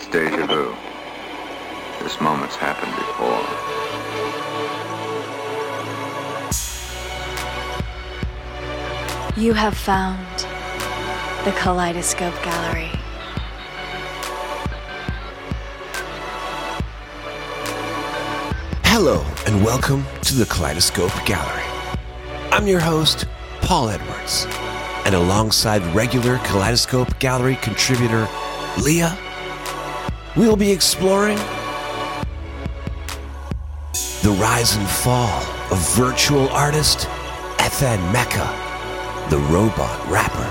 It's deja vu. This moment's happened before. You have found the Kaleidoscope Gallery. Hello, and welcome to the Kaleidoscope Gallery. I'm your host, Paul Edwards, and alongside regular Kaleidoscope Gallery contributor, Leah, we'll be exploring the rise and fall of virtual artist FN Meka, the robot rapper.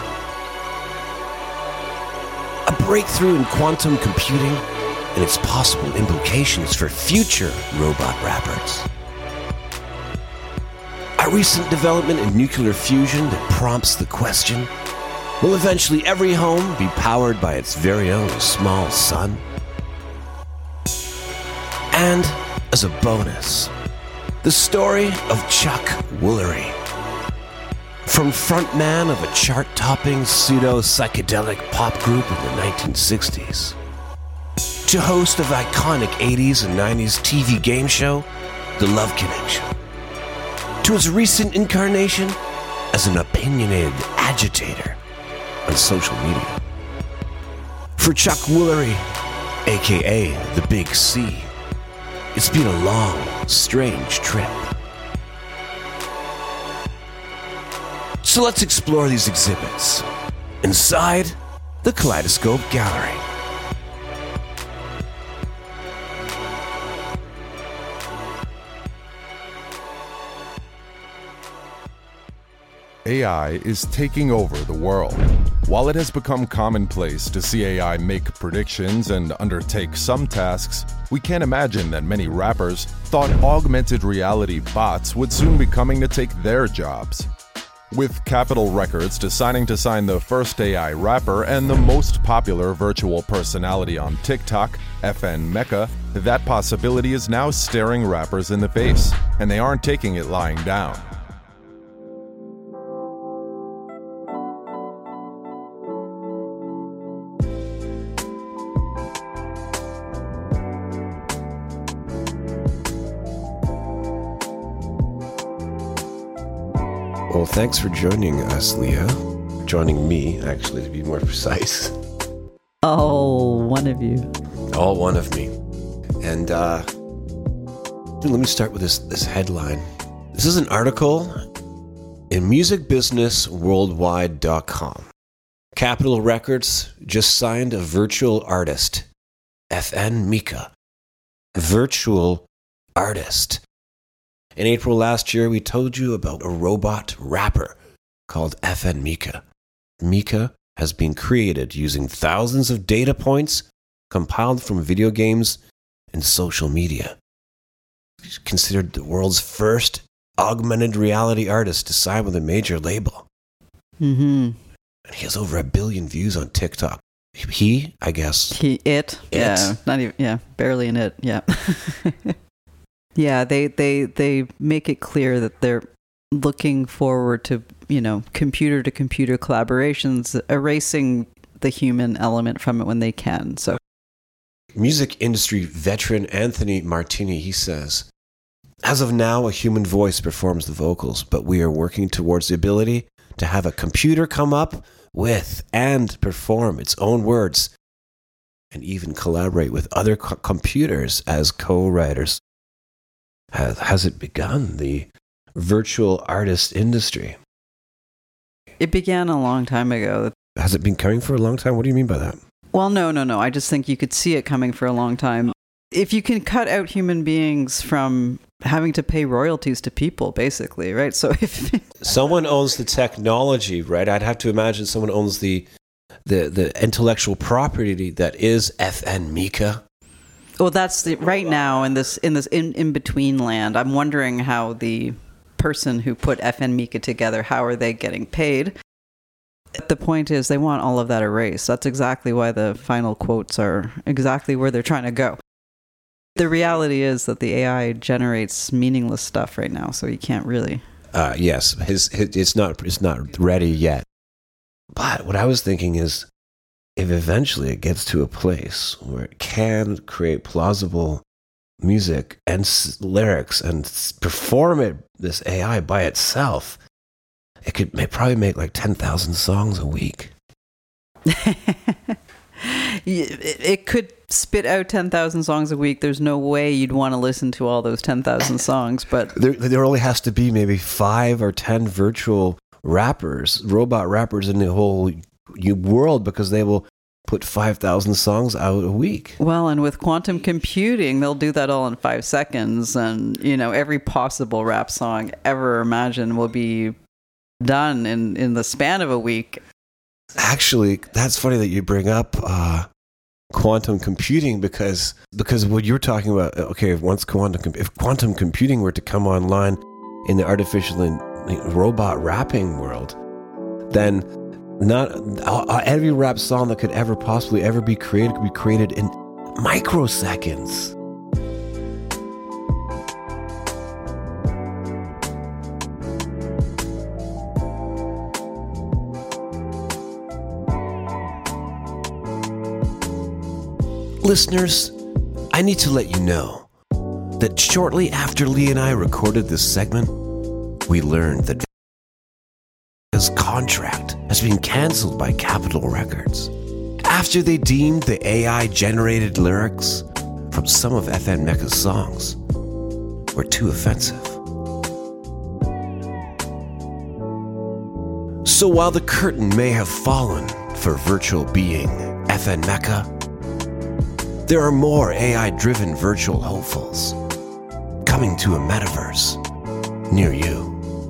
A breakthrough in quantum computing and its possible implications for future robot rappers. A recent development in nuclear fusion that prompts the question, will eventually every home be powered by its very own small sun? And, as a bonus, the story of Chuck Woolery. From frontman of a chart-topping pseudo-psychedelic pop group in the 1960s, to host of iconic 80s and 90s TV game show, The Love Connection, to his recent incarnation as an opinionated agitator on social media. For Chuck Woolery, aka the Big C, it's been a long, strange trip. So let's explore these exhibits inside the Kaleidoscope Gallery. AI is taking over the world. While it has become commonplace to see AI make predictions and undertake some tasks, we can't imagine that many rappers thought augmented reality bots would soon be coming to take their jobs. With Capitol Records deciding to sign the first AI rapper and the most popular virtual personality on TikTok, FN Meka, that possibility is now staring rappers in the face, and they aren't taking it lying down. Well, thanks for joining us, Leah. Joining me, actually, to be more precise. Oh, one of you. All one of me. And let me start with this headline. This is an article in musicbusinessworldwide.com. Capitol Records just signed a virtual artist, FN Meka. Virtual artist. In April last year, we told you about a robot rapper called FN Meka. Meka has been created using thousands of data points compiled from video games and social media. He's considered the world's first augmented reality artist to sign with a major label. Mm-hmm. And he has over 1 billion views on TikTok. I guess. It. Yeah, not even. Yeah, barely in it. Yeah. Yeah, they make it clear that they're looking forward to, computer to computer collaborations, erasing the human element from it when they can. So, music industry veteran Anthony Martini, he says, as of now, a human voice performs the vocals, but we are working towards the ability to have a computer come up with and perform its own words and even collaborate with other computers as co-writers. Has it begun, the virtual artist industry? It began a long time ago. Has it been coming for a long time? What do you mean by that? Well, no. I just think you could see it coming for a long time. If you can cut out human beings from having to pay royalties to people, basically, right? So if someone owns the technology, right? I'd have to imagine someone owns the intellectual property that is FN Meka. Well, that's right now in this in between land. I'm wondering how the person who put FN Meka together, how are they getting paid? The point is they want all of that erased. That's exactly why the final quotes are exactly where they're trying to go. The reality is that the AI generates meaningless stuff right now, so you can't really. Yes, it's not ready yet. But what I was thinking is, if eventually it gets to a place where it can create plausible music and lyrics and perform it, this AI by itself, it may probably make like 10,000 songs a week. It could spit out 10,000 songs a week. There's no way you'd want to listen to all those 10,000 songs, but there only has to be maybe 5 or 10 virtual rappers, robot rappers in the whole world, because they will put 5,000 songs out a week. Well, and with quantum computing, they'll do that all in 5 seconds, and every possible rap song ever imagined will be done in the span of a week. Actually, that's funny that you bring up quantum computing, because what you're talking about, okay, if quantum computing were to come online in the artificial and robot rapping world, then not every rap song that could ever possibly ever be created could be created in microseconds. Listeners, I need to let you know that shortly after Lee and I recorded this segment, we learned that his contract has been cancelled by Capitol Records after they deemed the AI-generated lyrics from some of FN Meka's songs were too offensive. So while the curtain may have fallen for virtual being FN Meka, there are more AI-driven virtual hopefuls coming to a metaverse near you.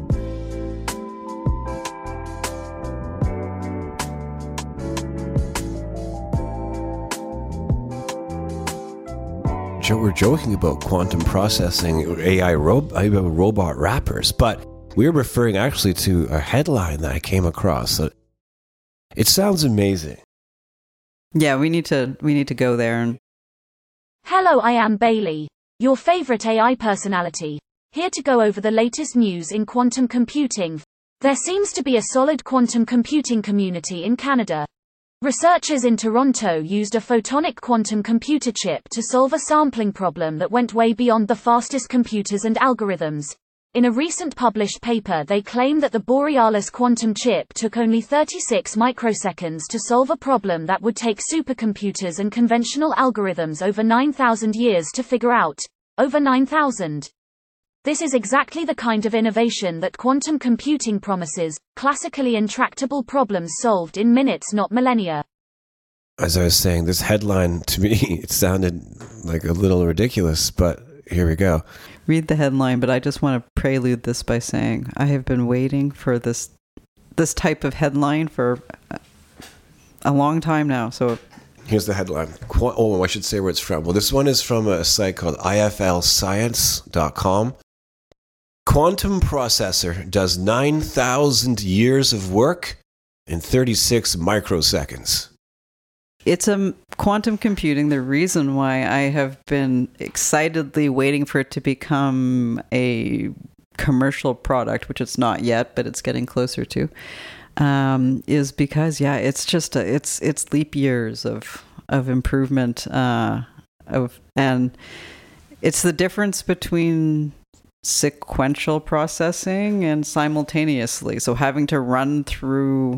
We're joking about quantum processing, AI robot rappers, but we're referring actually to a headline that I came across. It sounds amazing. Yeah, we need to go there. And hello, I am Bailey, your favorite AI personality, here to go over the latest news in quantum computing. There seems to be a solid quantum computing community in Canada. Researchers in Toronto used a photonic quantum computer chip to solve a sampling problem that went way beyond the fastest computers and algorithms. In a recent published paper, they claim that the Borealis quantum chip took only 36 microseconds to solve a problem that would take supercomputers and conventional algorithms over 9,000 years to figure out. Over 9,000. This is exactly the kind of innovation that quantum computing promises, classically intractable problems solved in minutes, not millennia. As I was saying, this headline, to me, it sounded like a little ridiculous, but here we go. Read the headline, but I just want to prelude this by saying I have been waiting for this type of headline for a long time now. So here's the headline. I should say where it's from. Well, this one is from a site called iflscience.com. Quantum processor does 9,000 years of work in 36 microseconds. It's a quantum computing. The reason why I have been excitedly waiting for it to become a commercial product, which it's not yet, but it's getting closer to, is because it's just it's leap years of improvement and it's the difference between sequential processing and simultaneously. So having to run through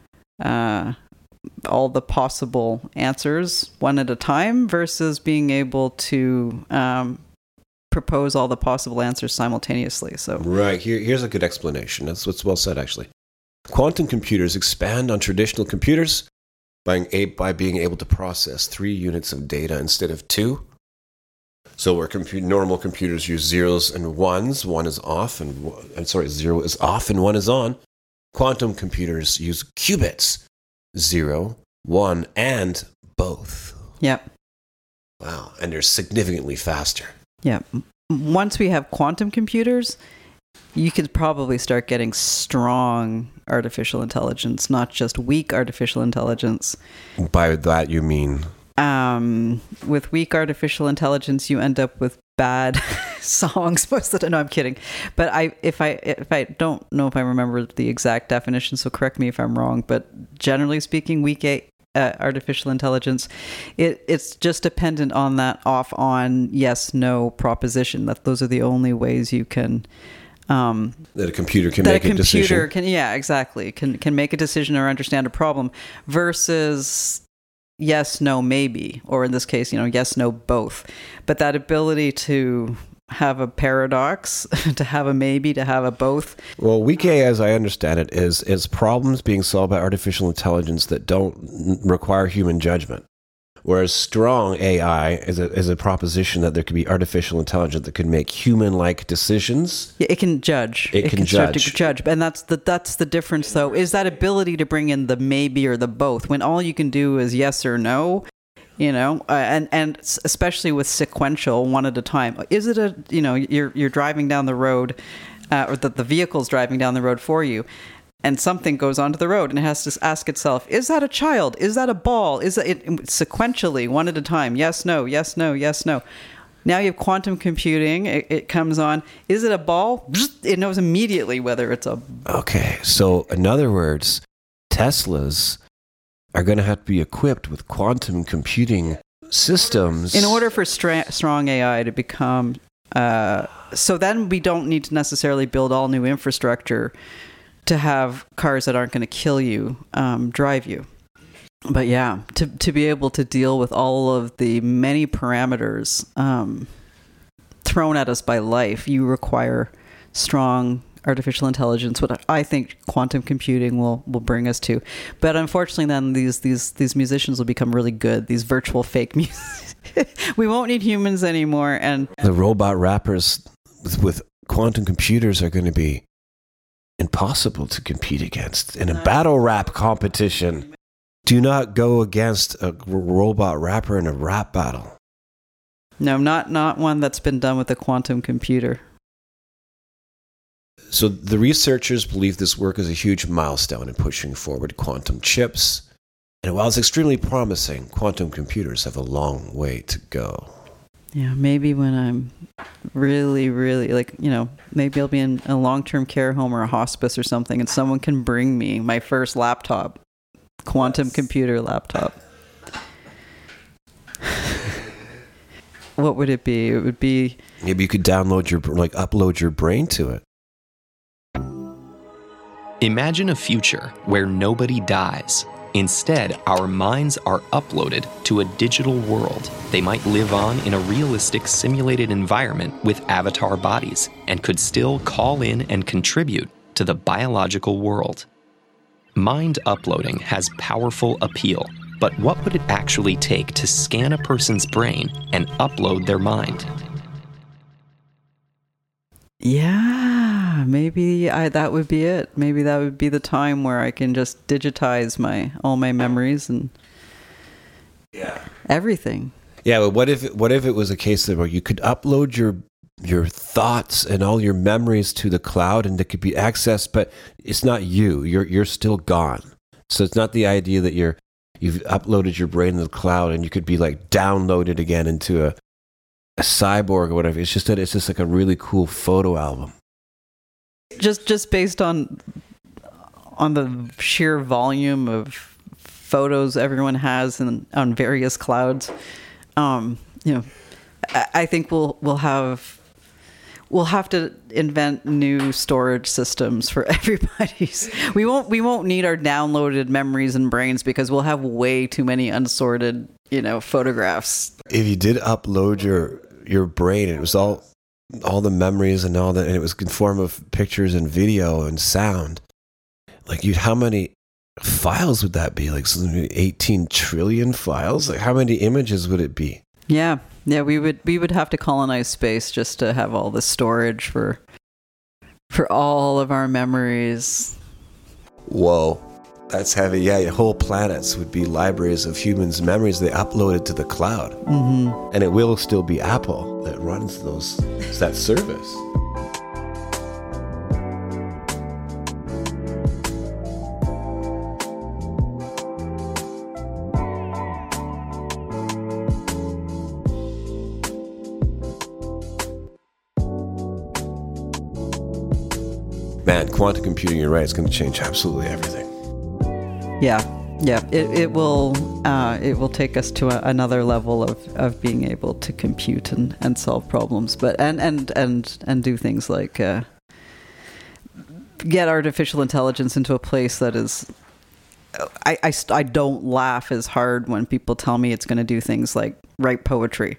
all the possible answers one at a time versus being able to propose all the possible answers simultaneously. So right, here's a good explanation. That's what's well said, actually. Quantum computers expand on traditional computers by being able to process 3 units of data instead of 2. So where normal computers use zeros and ones, one is off zero is off and one is on. Quantum computers use qubits, 0, 1, and both. Yep. Wow, and they're significantly faster. Yep. Once we have quantum computers, you could probably start getting strong artificial intelligence, not just weak artificial intelligence. By that you mean? With weak artificial intelligence, you end up with bad songs most of the time. No, I'm kidding. But if I don't know if I remember the exact definition, so correct me if I'm wrong. But generally speaking, weak artificial intelligence, it's just dependent on that off-on yes/no proposition. That those are the only ways you can. That a computer can make a decision. Can make a decision or understand a problem versus yes, no, maybe, or in this case, yes, no, both. But that ability to have a paradox, to have a maybe, to have a both. Well, weak AI, as I understand it, is problems being solved by artificial intelligence that don't require human judgment. Whereas strong AI is a proposition that there could be artificial intelligence that could make human-like decisions. Yeah, it can judge. It can start to judge, and that's the difference. Though, is that ability to bring in the maybe or the both when all you can do is yes or no. And especially with sequential, one at a time. Is it you're driving down the road, or the vehicle's driving down the road for you, and something goes onto the road and it has to ask itself, is that a child? Is that a ball? Is that it sequentially, one at a time? Yes, no, yes, no, yes, no. Now you have quantum computing. It comes on. Is it a ball? It knows immediately whether it's a... Okay, so in other words, Teslas are going to have to be equipped with quantum computing systems. In order for strong AI to become... so then we don't need to necessarily build all new infrastructure to have cars that aren't going to kill you, drive you. But yeah, to be able to deal with all of the many parameters thrown at us by life, you require strong artificial intelligence, what I think quantum computing will bring us to. But unfortunately then these musicians will become really good, these virtual fake music. We won't need humans anymore. And the robot rappers with quantum computers are going to be impossible to compete against in a battle rap competition. Do not go against a robot rapper in a rap battle. No, not one that's been done with a quantum computer. So the researchers believe this work is a huge milestone in pushing forward quantum chips. And while it's extremely promising, quantum computers have a long way to go. Yeah, maybe when I'm really, really, maybe I'll be in a long-term care home or a hospice or something, and someone can bring me my first laptop, quantum computer laptop. What would it be? It would be... Maybe you could upload your brain to it. Imagine a future where nobody dies. Instead, our minds are uploaded to a digital world. They might live on in a realistic simulated environment with avatar bodies and could still call in and contribute to the biological world. Mind uploading has powerful appeal, but what would it actually take to scan a person's brain and upload their mind? Yeah, maybe that would be it. Maybe that would be the time where I can just digitize all my memories and everything. Yeah, but what if it was a case where you could upload your thoughts and all your memories to the cloud and it could be accessed, but it's not you. You're still gone. So it's not the idea that you've uploaded your brain to the cloud and you could be downloaded again into a cyborg or whatever. It's just like a really cool photo album. Just based on the sheer volume of photos everyone has on various clouds, I think we'll have to invent new storage systems for everybody's. We won't need our downloaded memories and brains because we'll have way too many unsorted, photographs. If you did upload your brain, it was all the memories and all that, and it was in form of pictures and video and sound. How many files would that be? 18 trillion files? How many images would it be? Yeah, we would have to colonize space just to have all the storage for all of our memories. Whoa, that's heavy. Yeah, your whole planets would be libraries of humans' memories they uploaded to the cloud. Mm-hmm. And it will still be Apple that runs that service. Man, quantum computing, you're right, it's going to change absolutely everything. Yeah, Yeah, it will take us to another level of being able to compute and solve problems, but and do things like get artificial intelligence into a place that is. I don't laugh as hard when people tell me it's going to do things like write poetry,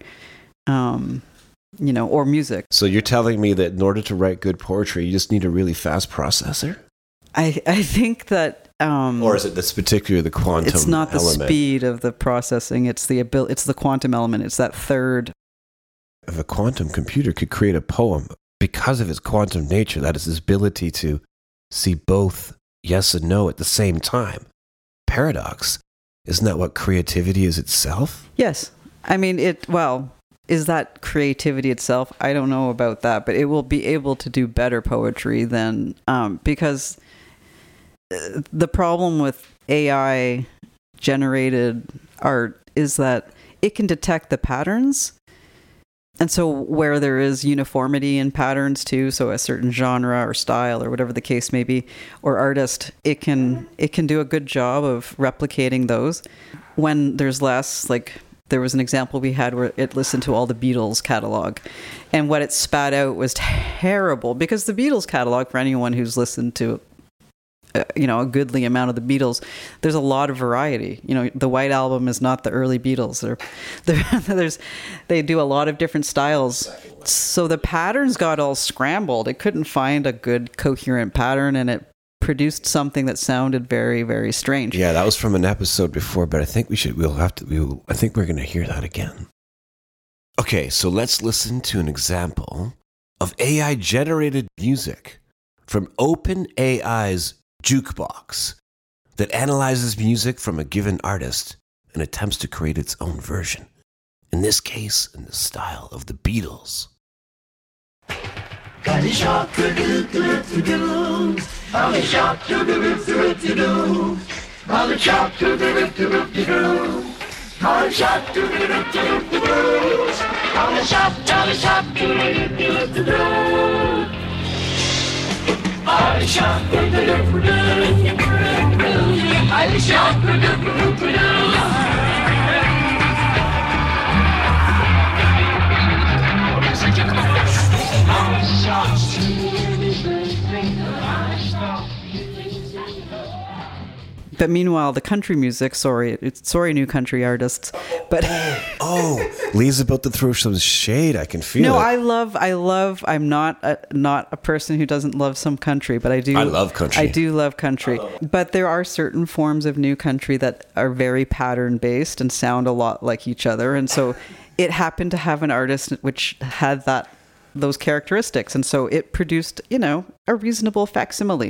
or music. So you're telling me that in order to write good poetry, you just need a really fast processor? I think that. Or is it this particular the quantum? It's not the element? speed of the processing. It's the It's the quantum element. It's that third. If a quantum computer could create a poem because of its quantum nature, that is its ability to see both yes and no at the same time. Paradox. Isn't that what creativity is itself? Yes. I mean, is that creativity itself? I don't know about that, but it will be able to do better poetry than, because the problem with AI generated art is that it can detect the patterns. And so where there is uniformity in patterns too, so a certain genre or style or whatever the case may be, or artist, it can do a good job of replicating those. When there's less, like there was an example we had where it listened to all the Beatles catalog, and what it spat out was terrible, because the Beatles catalog, for anyone who's listened to a goodly amount of the Beatles, there's a lot of variety. The White Album is not the early Beatles. They do a lot of different styles. So the patterns got all scrambled. It couldn't find a good coherent pattern, and it produced something that sounded very, very strange. Yeah, that was from an episode before, but I think I think we're going to hear that again. Okay, so let's listen to an example of AI generated music from OpenAI's Jukebox that analyzes music from a given artist and attempts to create its own version. In this case, in the style of the Beatles. But meanwhile, the country music, sorry, new country artists, but Lee's about to throw some shade. I can feel it. No, I love. I'm not a person who doesn't love some country, but I do. I love country. I do love country, but there are certain forms of new country that are very pattern based and sound a lot like each other, and so it happened to have an artist which had those characteristics, and so it produced, a reasonable facsimile.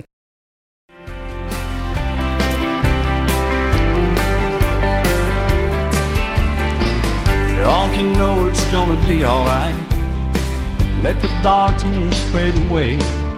Don't you know it's gonna be alright? Let the darkness fade away,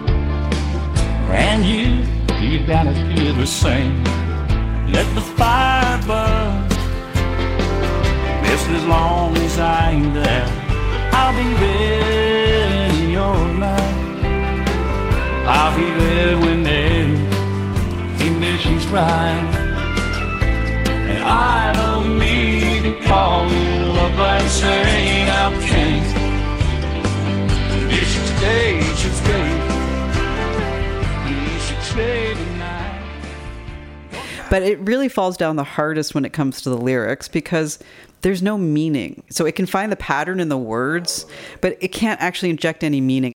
and you gotta feel the same. Let the fire burn. Just as long as I ain't there, I'll be there in your life. I'll be there whenever conditions right, and I don't need to call you up and say I can't. You should stay, you should stay, you should stay tonight. But it really falls down the hardest when it comes to the lyrics, because there's no meaning. So it can find the pattern in the words, but it can't actually inject any meaning.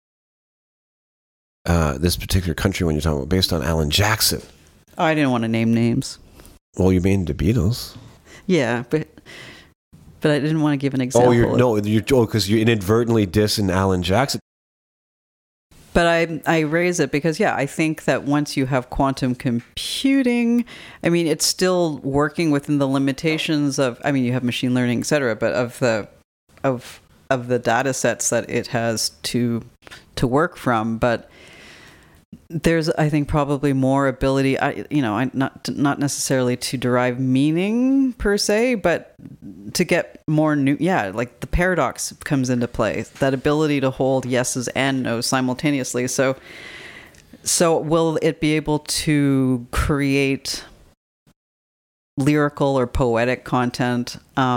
This particular country one you're talking about, based on Alan Jackson. Oh, I didn't want to name names. Well, you mean the Beatles? Yeah, but I didn't want to give an example. Because you're inadvertently dissing Alan Jackson. But I raise it because, I think that once you have quantum computing, it's still working within the limitations of, you have machine learning, et cetera, but of the data sets that it has to work from. But there's, I think, probably more ability, not necessarily to derive meaning per se, but to get more new, like the paradox comes into play, that ability to hold yeses and nos simultaneously. So will it be able to create lyrical or poetic content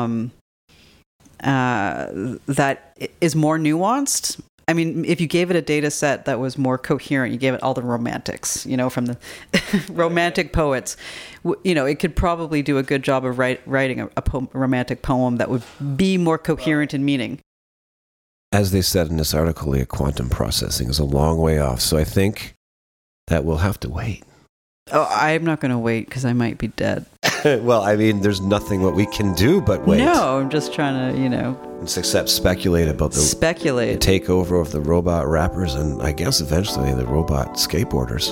that is more nuanced. I mean, if you gave it a data set that was more coherent, you gave it all the romantics, from the romantic poets, it could probably do a good job of writing a romantic poem that would be more coherent in meaning. As they said in this article, quantum processing is a long way off. So I think that we'll have to wait. Oh, I'm not going to wait because I might be dead. Well, I mean, there's nothing what we can do but wait. No, I'm just trying to, Just except speculate about the takeover of the robot rappers and I guess eventually the robot skateboarders.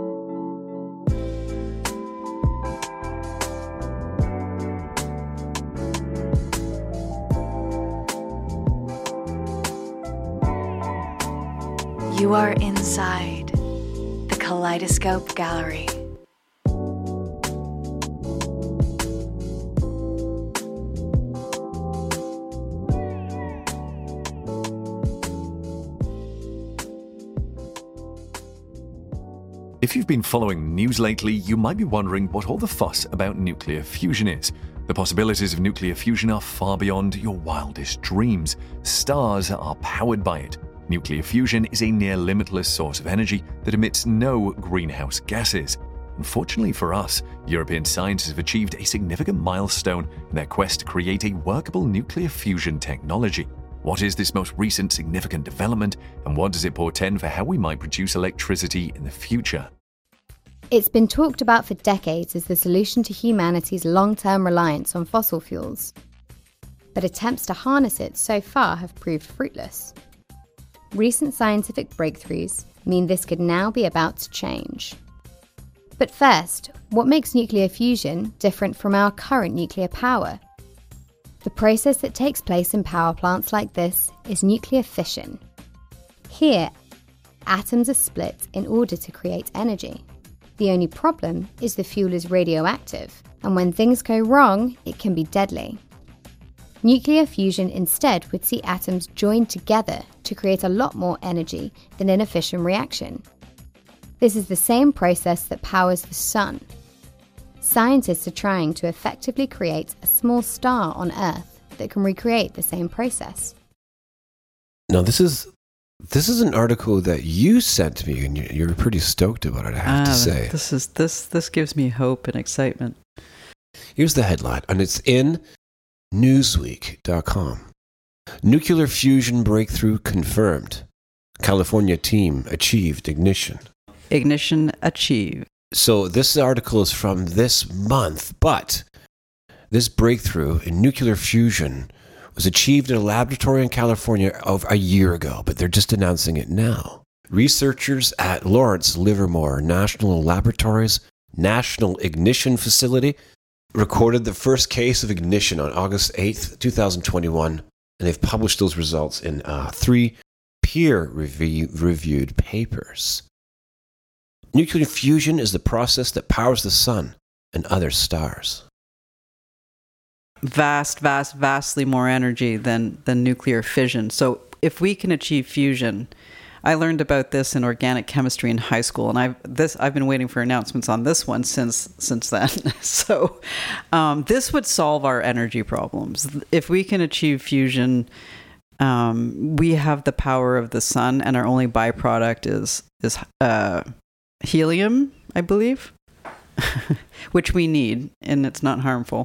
You are inside the Kaleidoscope Gallery. If you've been following news lately, you might be wondering what all the fuss about nuclear fusion is. The possibilities of nuclear fusion are far beyond your wildest dreams. Stars are powered by it. Nuclear fusion is a near limitless source of energy that emits no greenhouse gases. Unfortunately for us, European scientists have achieved a significant milestone in their quest to create a workable nuclear fusion technology. What is this most recent significant development, and what does it portend for how we might produce electricity in the future? It's been talked about for decades as the solution to humanity's long-term reliance on fossil fuels. But attempts to harness it so far have proved fruitless. Recent scientific breakthroughs mean this could now be about to change. But first, what makes nuclear fusion different from our current nuclear power? The process that takes place in power plants like this is nuclear fission. Here, atoms are split in order to create energy. The only problem is the fuel is radioactive, and when things go wrong, it can be deadly. Nuclear fusion instead would see atoms joined together to create a lot more energy than in a fission reaction. This is the same process that powers the sun. Scientists are trying to effectively create a small star on Earth that can recreate the same process. Now, this is an article that you sent to me, and you're pretty stoked about it, I have to say. This gives me hope and excitement. Here's the headline, and it's in Newsweek.com. Nuclear fusion breakthrough confirmed. California team achieved ignition. Ignition achieved. So this article is from this month, but this breakthrough in nuclear fusion was achieved in a laboratory in California over a year ago, but they're just announcing it now. Researchers at Lawrence Livermore National Laboratories National Ignition Facility recorded the first case of ignition on August 8th, 2021, and they've published those results in 3 peer-reviewed papers. Nuclear fusion is the process that powers the sun and other stars. Vastly more energy than nuclear fission. So if we can achieve fusion, I learned about this in organic chemistry in high school, and I've been waiting for announcements on this one since then. So this would solve our energy problems. If we can achieve fusion, we have the power of the sun, and our only byproduct is helium, I believe, which we need, and it's not harmful.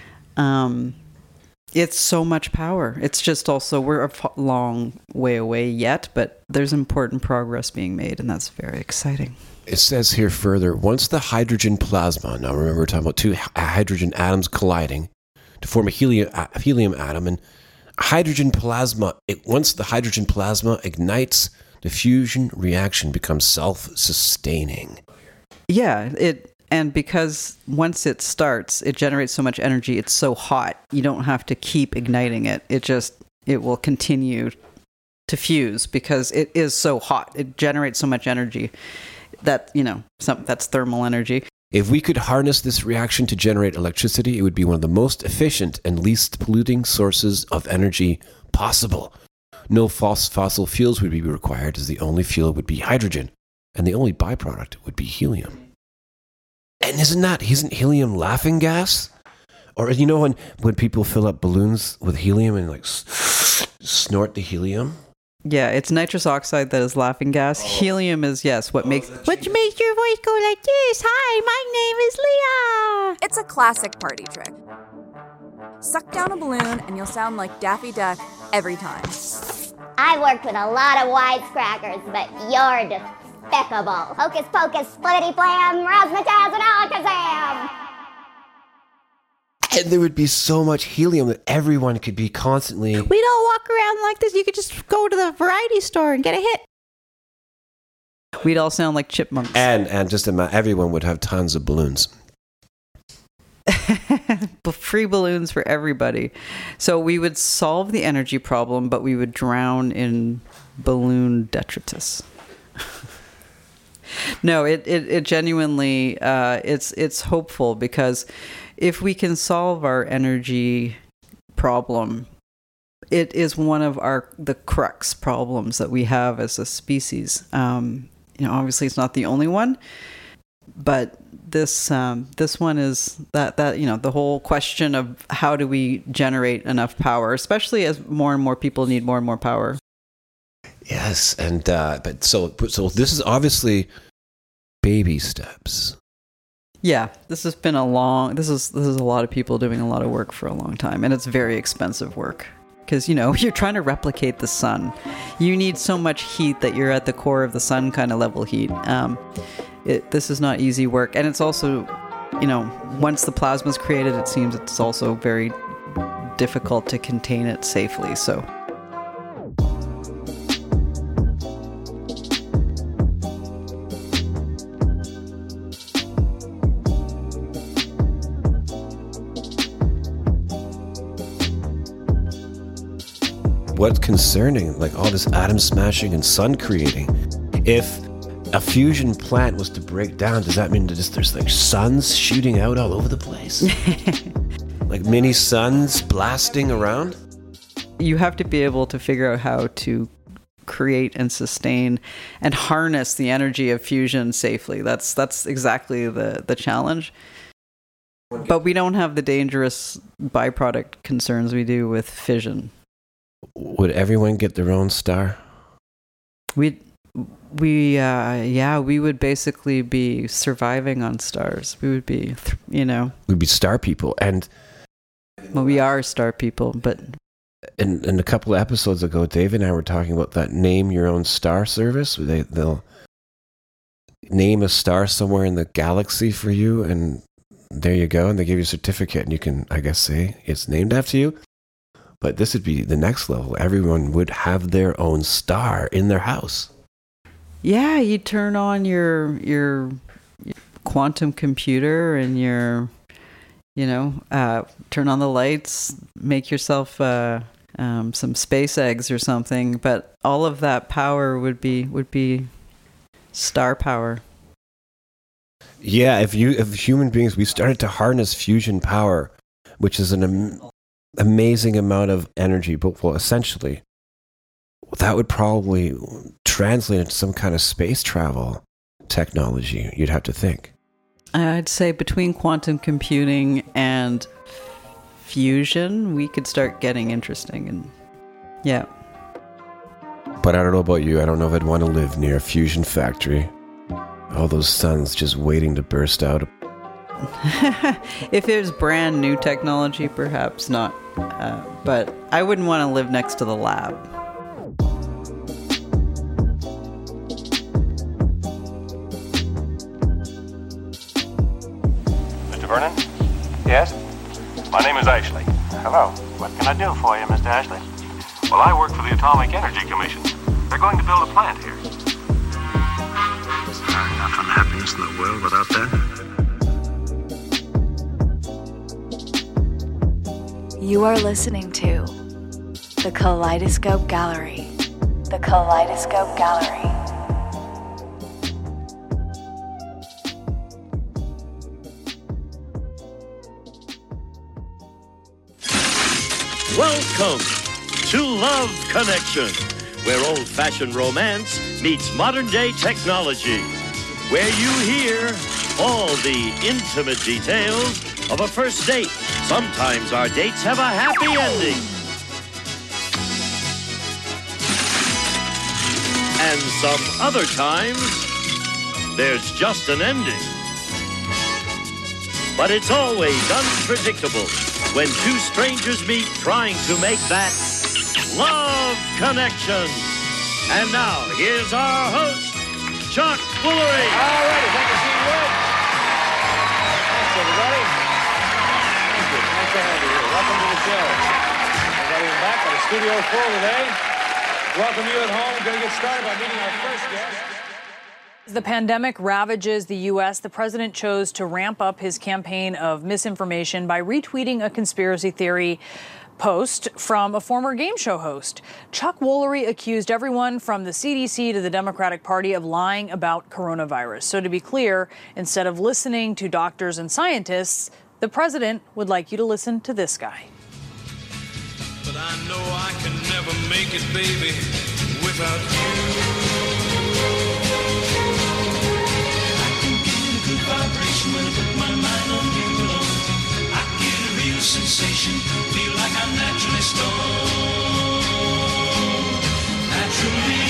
It's so much power. It's just also, we're a long way away yet, but there's important progress being made, and that's very exciting. It says here further, once the hydrogen plasma, now remember we're talking about 2 hydrogen atoms colliding to form a helium atom, and hydrogen plasma, once the hydrogen plasma ignites, the fusion reaction becomes self-sustaining. Yeah, and because once it starts, it generates so much energy, it's so hot, you don't have to keep igniting it. It will continue to fuse because it is so hot. It generates so much energy that, that's thermal energy. If we could harness this reaction to generate electricity, it would be one of the most efficient and least polluting sources of energy possible. No fossil fuels would be required, as the only fuel would be hydrogen, and the only byproduct would be helium. And isn't helium laughing gas? Or you know when people fill up balloons with helium and like snort the helium? Yeah, it's nitrous oxide that is laughing gas. Helium is, yes, what makes your voice go like this. Hi, my name is Leah. It's a classic party trick. Suck down a balloon and you'll sound like Daffy Duck every time. I worked with a lot of wisecrackers, but you're despicable. Hocus pocus, splittity flam, razzmatazz, and alakazam! And there would be so much helium that everyone could be constantly... We don't walk around like this. You could just go to the variety store and get a hit. We'd all sound like chipmunks. And just imagine, everyone would have tons of balloons. Free balloons for everybody. So we would solve the energy problem, but we would drown in balloon detritus. No, it genuinely, it's hopeful, because if we can solve our energy problem, it is one of the crux problems that we have as a species. Obviously it's not the only one, but this one is that the whole question of how do we generate enough power, especially as more and more people need more and more power. Yes, and but so this is obviously baby steps. Yeah, this has been a lot of people doing a lot of work for a long time, and it's very expensive work because you're trying to replicate the sun. You need so much heat that you're at the core of the sun kind of level heat. This is not easy work, and it's also, once the plasma is created, it seems it's also very difficult to contain it safely. So. What's concerning, like all this atom smashing and sun creating, if a fusion plant was to break down, does that mean that there's like suns shooting out all over the place? Like mini suns blasting around? You have to be able to figure out how to create and sustain and harness the energy of fusion safely. That's exactly the challenge. But we don't have the dangerous byproduct concerns we do with fission. Would everyone get their own star? We would basically be surviving on stars. We would be, We'd be star people, well, we are star people, but in a couple of episodes ago, Dave and I were talking about that name your own star service. They'll name a star somewhere in the galaxy for you, and there you go, and they give you a certificate, and you can, I guess, say it's named after you. But this would be the next level. Everyone would have their own star in their house. Yeah, you turn on your quantum computer and turn on the lights, make yourself some space eggs or something. But all of that power would be star power. Yeah, if human beings, we started to harness fusion power, which is an amazing amount of energy, but essentially, that would probably translate into some kind of space travel technology, you'd have to think. I'd say between quantum computing and fusion, we could start getting interesting, and yeah. But I don't know about you, I don't know if I'd want to live near a fusion factory. All those suns just waiting to burst out. If it was brand new technology, perhaps not. But I wouldn't want to live next to the lab. Mr. Vernon? Yes? My name is Ashley. Hello. What can I do for you, Mr. Ashley? Well, I work for the Atomic Energy Commission. They're going to build a plant here. There's not enough unhappiness in the world without that. You are listening to the Kaleidoscope Gallery. The Kaleidoscope Gallery. Welcome to Love Connection, where old-fashioned romance meets modern-day technology. Where you hear all the intimate details of a first date. Sometimes our dates have a happy ending. And some other times, there's just an ending. But it's always unpredictable when two strangers meet trying to make that love connection. And now, here's our host, Chuck Woolery. All righty, thank you, Steve Wood. Thanks, everybody. Thank you. Nice to have you here. Welcome to the show. Everybody is back. Got a studio full today. Welcome you at home. We're going to get started by meeting our first guest. As the pandemic ravages the U.S., the president chose to ramp up his campaign of misinformation by retweeting a conspiracy theory post from a former game show host. Chuck Woolery accused everyone from the CDC to the Democratic Party of lying about coronavirus. So to be clear, instead of listening to doctors and scientists, the president would like you to listen to this guy. But I know I can never make it, baby, without you. I can get a good vibration when I put my mind on you alone. I get a real sensation, feel like I'm naturally stoned. Naturally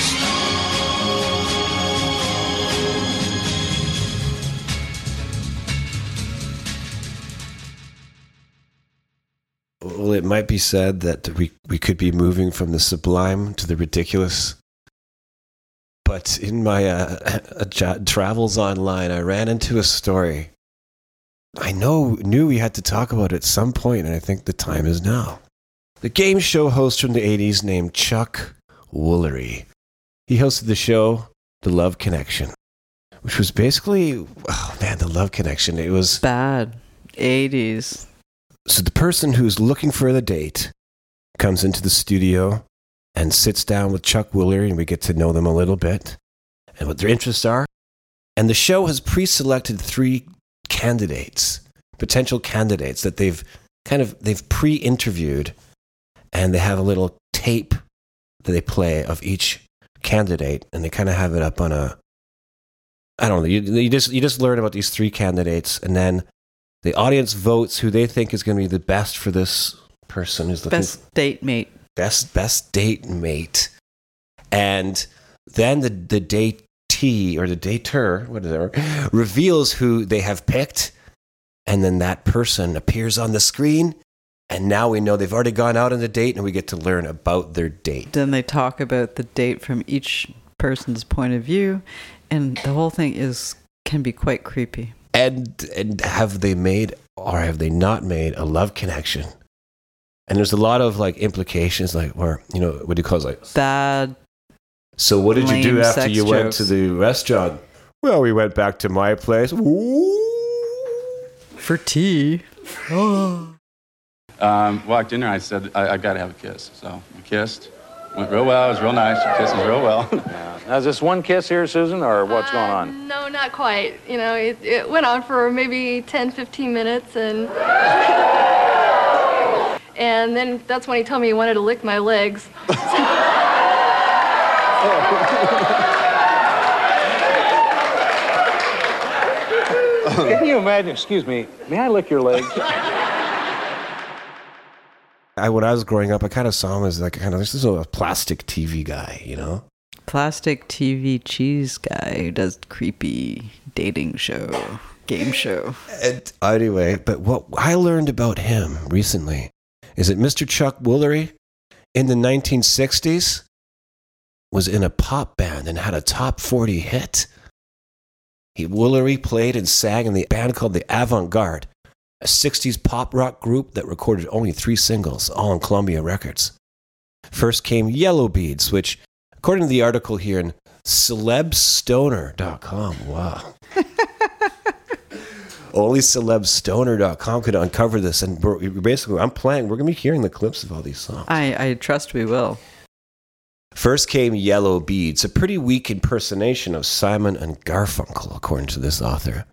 Well, it might be said that we could be moving from the sublime to the ridiculous. But in my travels online, I ran into a story. I knew we had to talk about it at some point, and I think the time is now. The game show host from the 80s named Chuck Woolery. He hosted the show The Love Connection, which was basically, The Love Connection. It was bad. 80s. So the person who's looking for the date comes into the studio and sits down with Chuck Woolery, and we get to know them a little bit and what their interests are. And the show has pre-selected 3 candidates, potential candidates that they've pre-interviewed, and they have a little tape that they play of each candidate, and they kind of have it up on a, I don't know, you just learn about these 3 candidates, and then the audience votes who they think is going to be the best for this person who's looking best date mate. Best date mate. And then the datee or the dater, whatever, reveals who they have picked, and then that person appears on the screen, and now we know they've already gone out on the date, and we get to learn about their date. Then they talk about the date from each person's point of view, and the whole thing can be quite creepy. And have they made or have they not made a love connection? And there's a lot of implications, where, what do you call it? Bad. So what did you do after you went to the restaurant? Well, we went back to my place. Ooh. For tea. Walked in there, I said, I got to have a kiss. So we kissed. Went real well. It was real nice. She kisses real well. Yeah. Now, is this one kiss here, Susan, or what's going on? No, not quite. It went on for maybe 10, 15 minutes, and then that's when he told me he wanted to lick my legs. Can you imagine? Excuse me, may I lick your legs? When I was growing up, I kind of saw him as this is a plastic TV guy, Plastic TV cheese guy who does creepy dating show, game show. And anyway, but what I learned about him recently is that Mr. Chuck Woolery in the 1960s was in a pop band and had a top 40 hit. Woolery played and sang in the band called the Avant-Garde, a 60s pop rock group that recorded only 3 singles, all on Columbia Records. First came Yellow Beads, which, according to the article here in celebstoner.com, wow. Only celebstoner.com could uncover this, and basically, we're going to be hearing the clips of all these songs. I trust we will. First came Yellow Beads, a pretty weak impersonation of Simon and Garfunkel, according to this author.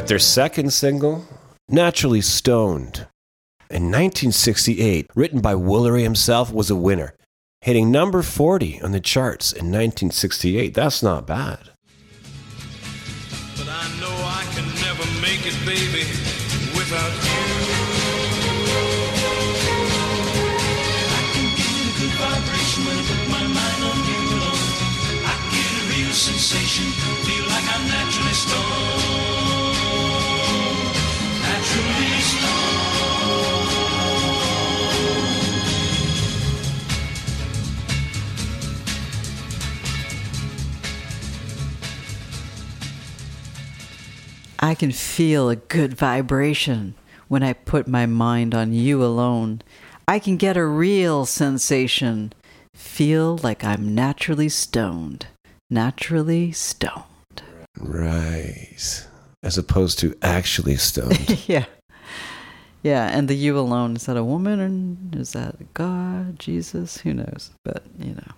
their second single, Naturally Stoned, in 1968, written by Woolery himself, was a winner, hitting number 40 on the charts in 1968. That's not bad. But I know I can never make it, baby, without you. I can get a good vibration when I put my mind on you alone. I get a real sensation, feel like I'm naturally stoned. Naturally stoned. I can feel a good vibration when I put my mind on you alone. I can get a real sensation. Feel like I'm naturally stoned. Naturally stoned. Right. As opposed to actually stoned. Yeah. Yeah, and the you alone, is that a woman or is that God, Jesus? Who knows? But, you know.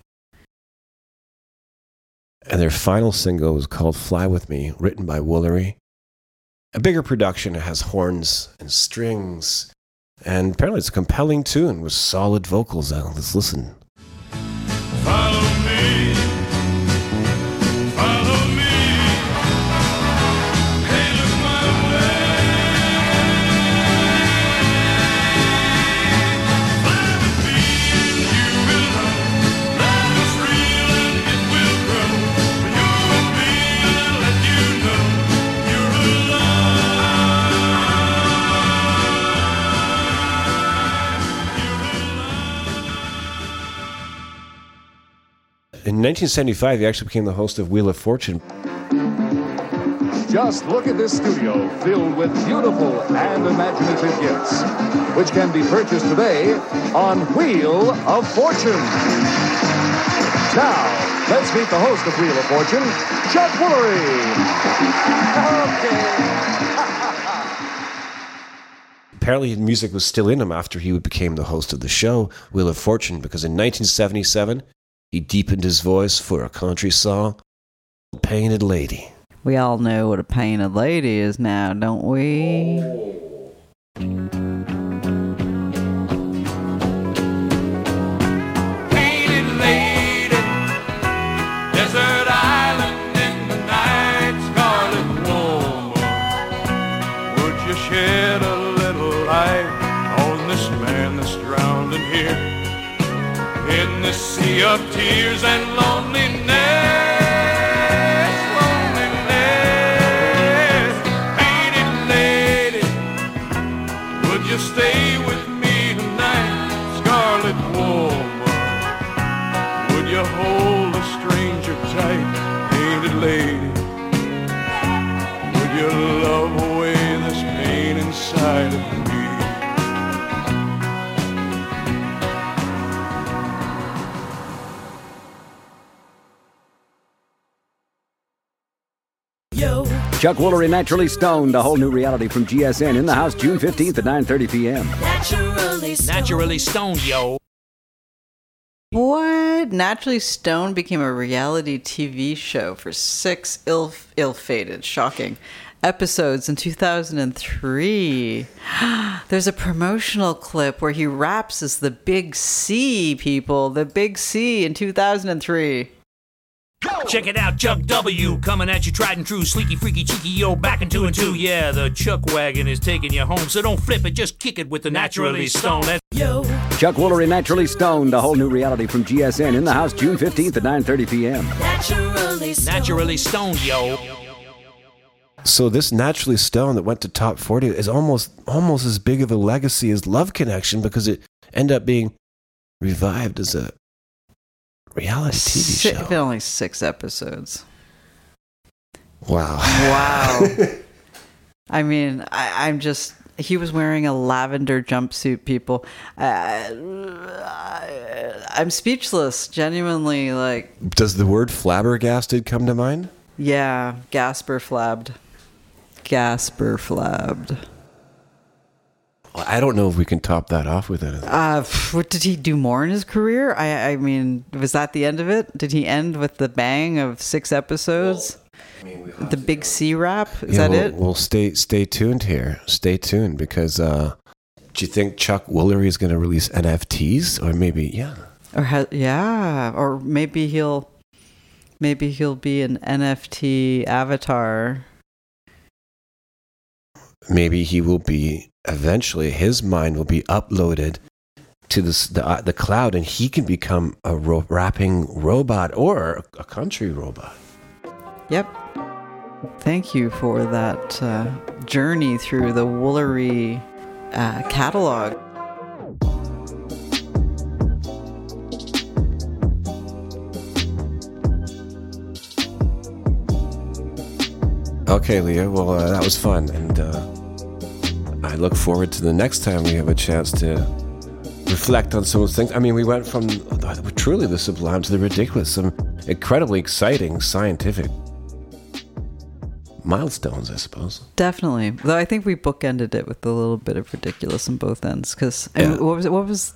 And their final single was called Fly With Me, written by Woolery. A bigger production. It has horns and strings. And apparently it's a compelling tune with solid vocals. Let's listen. Follow me, follow me. Hey, look my way. Fly with me and you will know. Love is real and it will grow. You're with me and I'll let you know you're In 1975, he actually became the host of Wheel of Fortune. Just look at this studio filled with beautiful and imaginative gifts, which can be purchased today on Wheel of Fortune. Now, let's meet the host of Wheel of Fortune, Chuck Woolery. Apparently, his music was still in him after he became the host of the show, Wheel of Fortune, because in 1977, he deepened his voice for a country song, Painted Lady. We all know what a painted lady is now, don't we? Painted lady, desert island in the night, scarlet woman. Would you shed a little light on this man that's drowning here in the sea of tears and loneliness? Stay with me tonight, scarlet woman. Would you hold a stranger tight, painted lady? Would you love away this pain inside of me? Chuck Woolery, Naturally Stoned, a whole new reality from GSN, in the house June 15th at 9:30 p.m. Naturally stoned, yo. What? Naturally Stoned became a reality TV show for 6 ill-fated, shocking episodes in 2003. There's a promotional clip where he raps as the Big C, people. The Big C in 2003. Check it out, Chuck W. Coming at you tried and true, sleeky, freaky, cheeky, yo, back in 2 and 2. Yeah, the Chuck wagon is taking you home, so don't flip it, just kick it with the Naturally Stoned. Yo. Chuck Woolery, Naturally Stoned, a whole new reality from GSN, in the house June 15th at 9:30 p.m. Naturally stoned, yo. So this Naturally Stoned that went to top 40 is almost as big of a legacy as Love Connection, because it ended up being revived as a reality TV show. Only 6 episodes. Wow. Wow. I mean, I'm just... He was wearing a lavender jumpsuit, people. I'm speechless, genuinely, like... Does the word flabbergasted come to mind? Yeah, Gasper flabbed. I don't know if we can top that off with anything. What did he do more in his career? I mean, was that the end of it? Did he end with the bang of 6 episodes? The Big C rap? Is that it? Well, stay tuned here. Stay tuned because do you think Chuck Woolery is going to release NFTs or maybe Or maybe he'll be an NFT avatar. Maybe he will be eventually. His mind will be uploaded to the cloud, and he can become a rapping robot or a country robot. Yep. Thank you for that journey through the Woolery catalog. Okay, Leah. Well, that was fun, and I look forward to the next time we have a chance to reflect on some of those things. I mean, we went from truly the sublime to the ridiculous, some incredibly exciting scientific milestones, I suppose. Definitely. Though I think we bookended it with a little bit of ridiculous on both ends. Because what was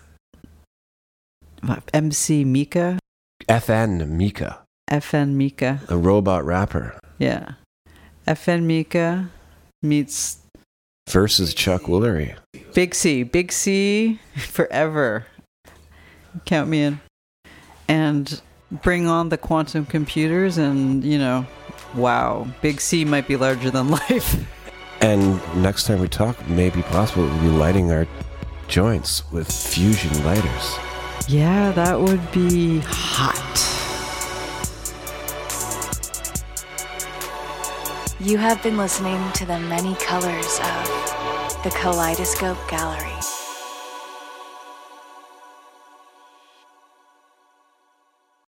MC Mika? FN Mika. FN Mika. A robot rapper. Yeah. FN Mika meets... versus Chuck Woolery. Big C forever. Count me in. And bring on the quantum computers and, wow, Big C might be larger than life. And next time we talk, maybe possible we'll be lighting our joints with fusion lighters. Yeah, that would be hot. You have been listening to the many colors of the Kaleidoscope Gallery.